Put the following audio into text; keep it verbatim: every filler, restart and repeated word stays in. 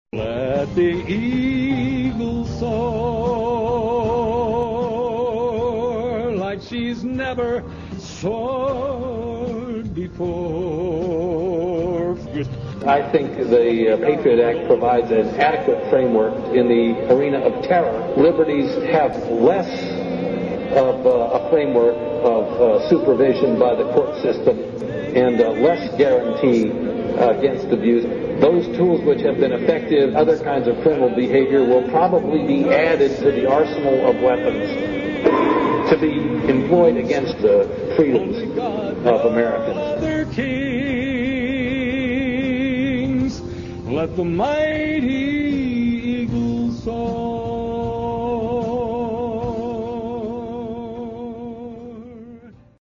Let the eagle soar like she's never soared before. I think the uh, Patriot Act provides an adequate framework in the arena of terror. Liberties have less of uh, a framework of uh, supervision by the court system and uh, less guarantee uh, against abuse. Those tools which have been effective, other kinds of criminal behavior, will probably be added to the arsenal of weapons to be employed against the freedoms of Americans. Let the mighty